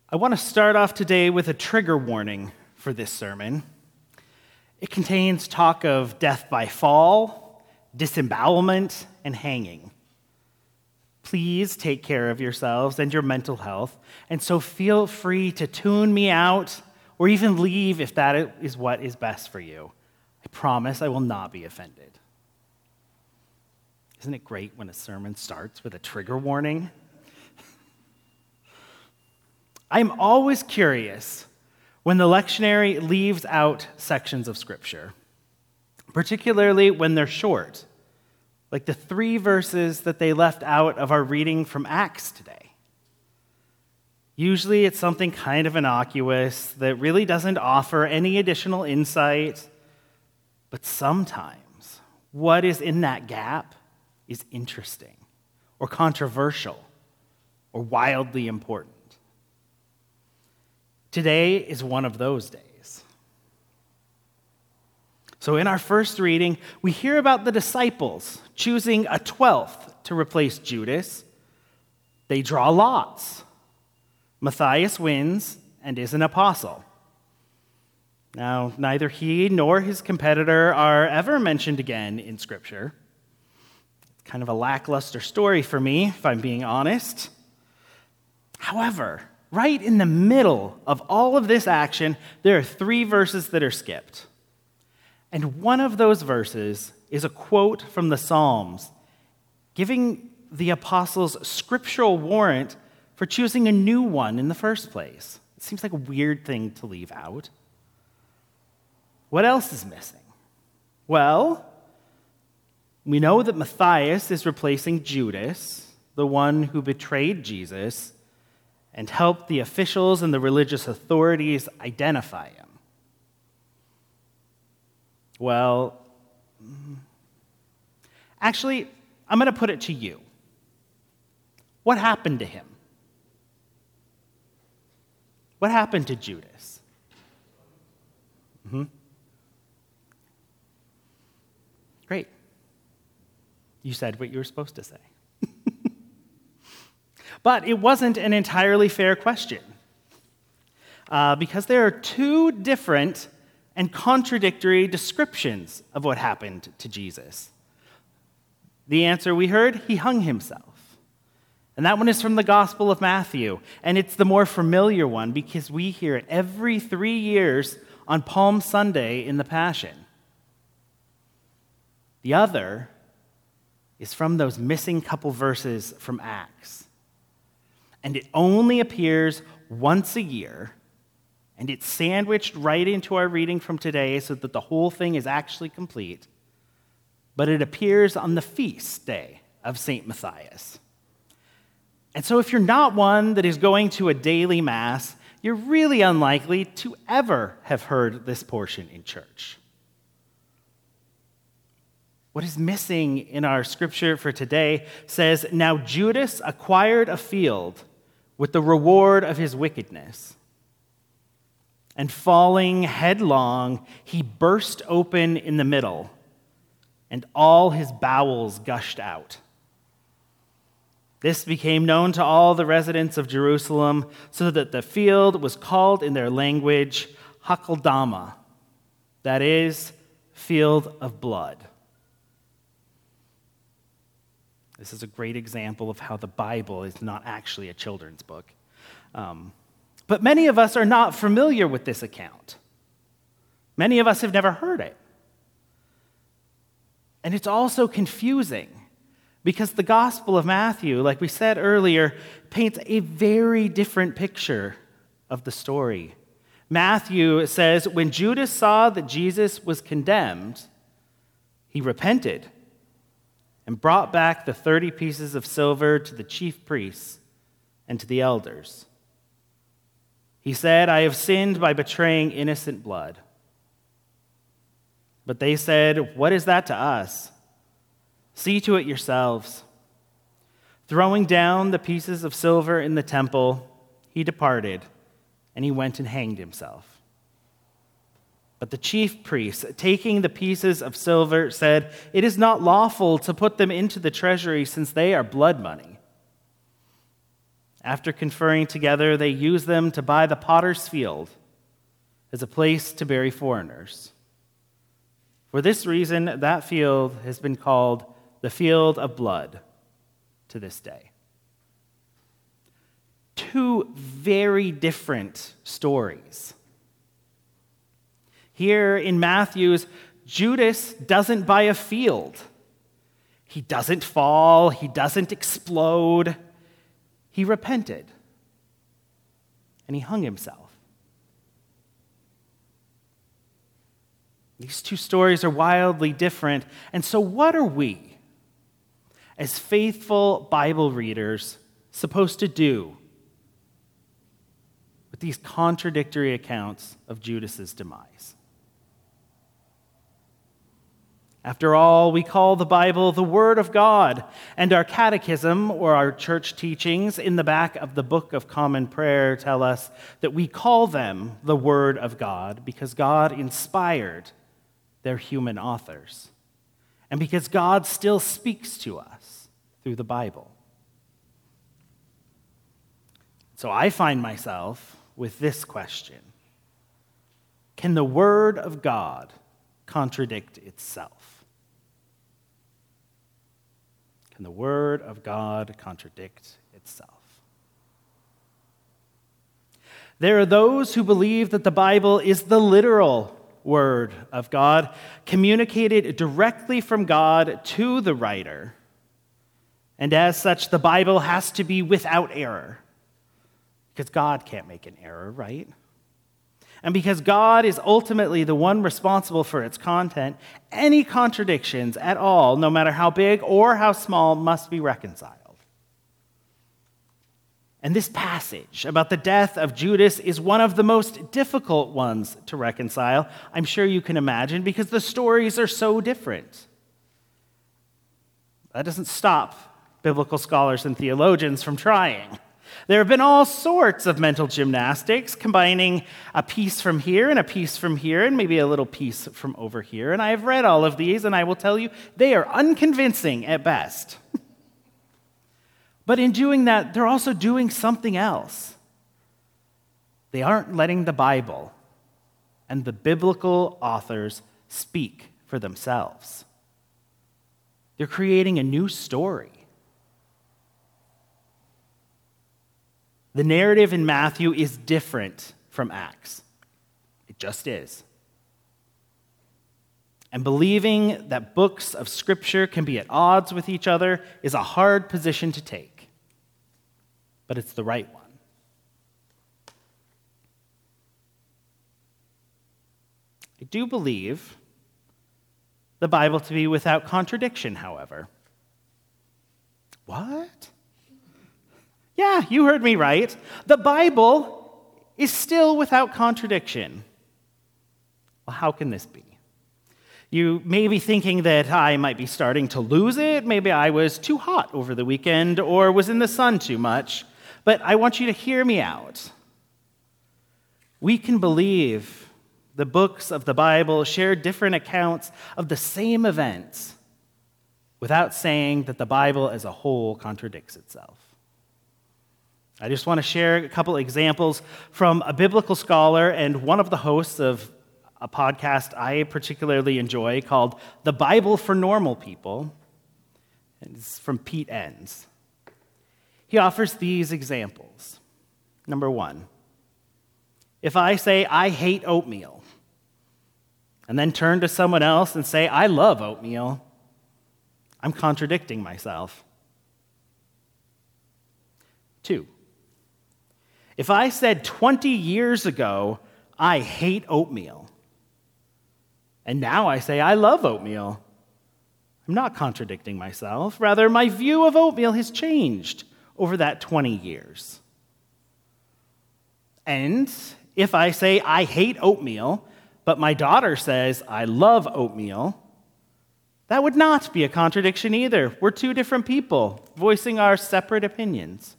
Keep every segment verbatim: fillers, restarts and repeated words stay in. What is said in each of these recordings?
I want to start off today with a trigger warning for this sermon. It contains talk of death by fall, disembowelment, and hanging. Please take care of yourselves and your mental health, and so feel free to tune me out or even leave if that is what is best for you. I promise I will not be offended. Isn't it great when a sermon starts with a trigger warning? I'm always curious when the lectionary leaves out sections of Scripture, particularly when they're short, like the three verses that they left out of our reading from Acts today. Usually it's something kind of innocuous that really doesn't offer any additional insight, but sometimes what is in that gap is interesting or controversial or wildly important. Today is one of those days. So in our first reading, we hear about the disciples choosing a twelfth to replace Judas. They draw lots. Matthias wins and is an apostle. Now, neither he nor his competitor are ever mentioned again in Scripture. It's kind of a lackluster story for me, if I'm being honest. However, right in the middle of all of this action, there are three verses that are skipped. And one of those verses is a quote from the Psalms, giving the apostles scriptural warrant for choosing a new one in the first place. It seems like a weird thing to leave out. What else is missing? Well, we know that Matthias is replacing Judas, the one who betrayed Jesus, and helped the officials and the religious authorities identify him. Well, actually, I'm going to put it to you. What happened to him? What happened to Judas? Mm-hmm. Great. You said what you were supposed to say. But it wasn't an entirely fair question, uh, because there are two different and contradictory descriptions of what happened to Jesus. The answer we heard, he hung himself. And that one is from the Gospel of Matthew, and it's the more familiar one because we hear it every three years on Palm Sunday in the Passion. The other is from those missing couple verses from Acts. And it only appears once a year, and it's sandwiched right into our reading from today so that the whole thing is actually complete. But it appears on the feast day of Saint Matthias. And so if you're not one that is going to a daily mass, you're really unlikely to ever have heard this portion in church. What is missing in our scripture for today says, "Now Judas acquired a field with the reward of his wickedness. And falling headlong, he burst open in the middle, and all his bowels gushed out. This became known to all the residents of Jerusalem, so that the field was called in their language Hakeldama, that is, field of blood." This is a great example of how the Bible is not actually a children's book. Um, but many of us are not familiar with this account. Many of us have never heard it. And it's also confusing because the Gospel of Matthew, like we said earlier, paints a very different picture of the story. Matthew says, when Judas saw that Jesus was condemned, he repented and brought back the thirty pieces of silver to the chief priests and to the elders. He said, "I have sinned by betraying innocent blood." But they said, "What is that to us? See to it yourselves." Throwing down the pieces of silver in the temple, he departed, and he went and hanged himself. But the chief priests, taking the pieces of silver, said, "It is not lawful to put them into the treasury since they are blood money." After conferring together, they use them to buy the potter's field as a place to bury foreigners. For this reason, that field has been called the field of blood to this day. Two very different stories. Here in Matthew's, Judas doesn't buy a field. He doesn't fall. He doesn't explode. He repented. And he hung himself. These two stories are wildly different. And so what are we, as faithful Bible readers, supposed to do with these contradictory accounts of Judas's demise? After all, we call the Bible the Word of God, and our catechism, or our church teachings in the back of the Book of Common Prayer, tell us that we call them the Word of God because God inspired their human authors, and because God still speaks to us through the Bible. So I find myself with this question: can the Word of God contradict itself? Can the Word of God contradict itself? There are those who believe that the Bible is the literal Word of God, communicated directly from God to the writer. And as such, the Bible has to be without error, because God can't make an error, right? And because God is ultimately the one responsible for its content, any contradictions at all, no matter how big or how small, must be reconciled. And this passage about the death of Judas is one of the most difficult ones to reconcile, I'm sure you can imagine, because the stories are so different. That doesn't stop biblical scholars and theologians from trying. There have been all sorts of mental gymnastics, combining a piece from here and a piece from here and maybe a little piece from over here. And I have read all of these, and I will tell you, they are unconvincing at best. But in doing that, they're also doing something else. They aren't letting the Bible and the biblical authors speak for themselves. They're creating a new story. The narrative in Matthew is different from Acts. It just is. And believing that books of Scripture can be at odds with each other is a hard position to take. But it's the right one. I do believe the Bible to be without contradiction, however. What? Yeah, you heard me right. The Bible is still without contradiction. Well, how can this be? You may be thinking that I might be starting to lose it. Maybe I was too hot over the weekend or was in the sun too much. But I want you to hear me out. We can believe the books of the Bible share different accounts of the same events without saying that the Bible as a whole contradicts itself. I just want to share a couple examples from a biblical scholar and one of the hosts of a podcast I particularly enjoy called The Bible for Normal People. It's from Pete Enns. He offers these examples. Number one, if I say I hate oatmeal, and then turn to someone else and say I love oatmeal, I'm contradicting myself. Two, if I said twenty years ago I hate oatmeal, and now I say I love oatmeal, I'm not contradicting myself. Rather, my view of oatmeal has changed over that twenty years. And if I say I hate oatmeal, but my daughter says I love oatmeal, that would not be a contradiction either. We're two different people voicing our separate opinions.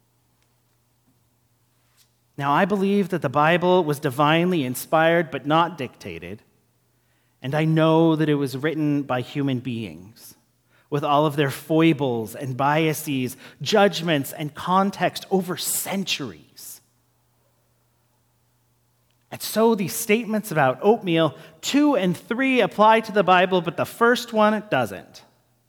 Now, I believe that the Bible was divinely inspired but not dictated, and I know that it was written by human beings with all of their foibles and biases, judgments and context over centuries. And so these statements about oatmeal, two and three apply to the Bible, but the first one doesn't.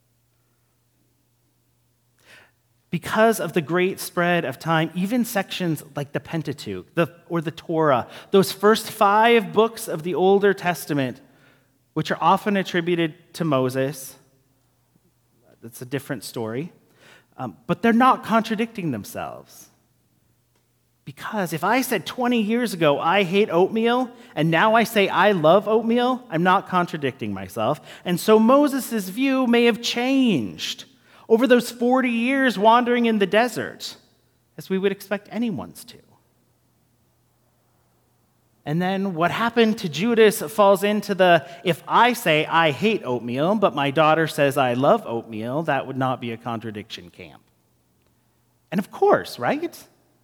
Because of the great spread of time, even sections like the Pentateuch the, or the Torah, those first five books of the Older Testament, which are often attributed to Moses, that's a different story, um, but they're not contradicting themselves. Because if I said twenty years ago, I hate oatmeal, and now I say I love oatmeal, I'm not contradicting myself. And so Moses' view may have changed over those forty years wandering in the desert, as we would expect anyone's to. And then what happened to Judas falls into the, if I say I hate oatmeal, but my daughter says I love oatmeal, that would not be a contradiction camp. And of course, right?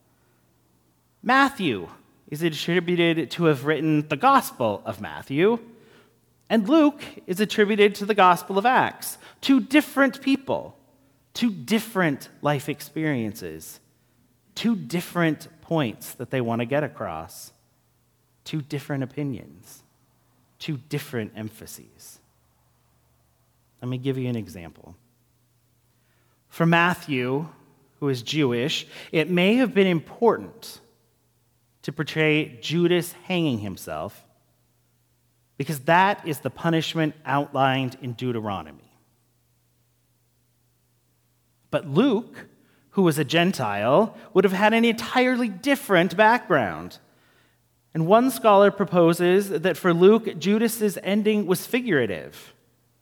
Matthew is attributed to have written the Gospel of Matthew, and Luke is attributed to the Gospel of Acts. Two different people, two different life experiences, two different points that they want to get across, two different opinions, two different emphases. Let me give you an example. For Matthew, who is Jewish, it may have been important to portray Judas hanging himself, because that is the punishment outlined in Deuteronomy. But Luke, who was a Gentile, would have had an entirely different background. And one scholar proposes that for Luke, Judas's ending was figurative.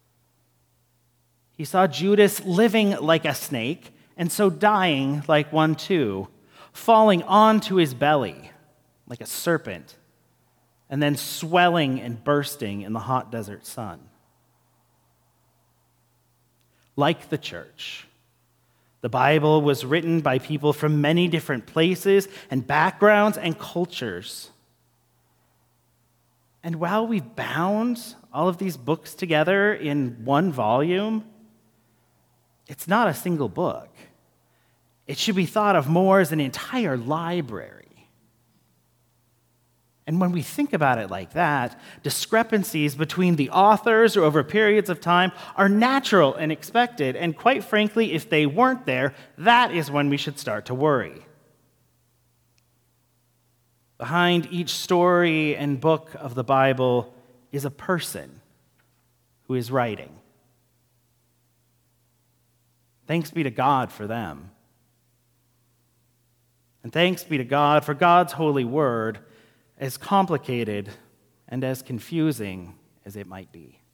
He saw Judas living like a snake, and so dying like one too, falling onto his belly like a serpent, and then swelling and bursting in the hot desert sun. Like the church, the Bible was written by people from many different places and backgrounds and cultures. And while we've bound all of these books together in one volume, it's not a single book. It should be thought of more as an entire library. And when we think about it like that, discrepancies between the authors or over periods of time are natural and expected. And quite frankly, if they weren't there, that is when we should start to worry. Behind each story and book of the Bible is a person who is writing. Thanks be to God for them. And thanks be to God for God's holy word, as complicated and as confusing as it might be.